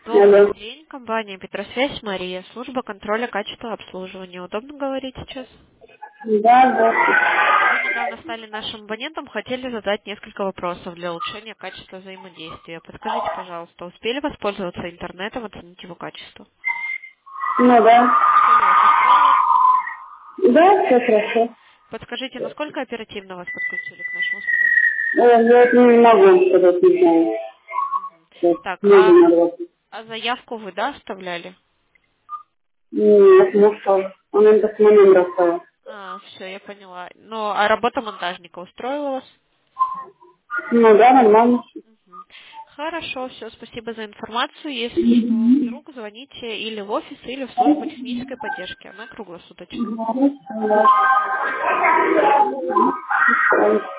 Алло. Добрый день, компания Петросвязь, Мария, служба контроля качества обслуживания. Удобно говорить сейчас? Да, да. Вы недавно стали нашим абонентом, хотели задать несколько вопросов для улучшения качества взаимодействия. Подскажите, пожалуйста, успели воспользоваться интернетом, оценить его качество? Ну да. Все ли вас устраивает? Да, все хорошо. Подскажите, насколько оперативно вас подключили к нашим услугам? Я это не могу сказать, не знаю. Сейчас Так, много надо. а заявку вы, да, оставляли? Нет, ну что, он им так момент расстал. Все, я поняла. Ну, а работа монтажника устроила вас? Ну да, нормально. Мгм. Хорошо, все, спасибо за информацию. Если что, вдруг звоните или в офис, или в службу технической поддержки. Она круглосуточно. Хорошо, да.